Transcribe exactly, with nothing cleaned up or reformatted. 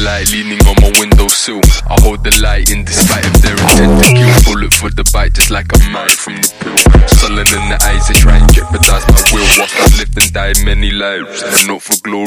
light, leaning on my windowsill. I hold the light in despite of their intent to kill. Bullet for the bite, just like a man from the pill. Sullen in the eyes, they try and jeopardize my will. Whilst I've lived and died many lives, and not for glory,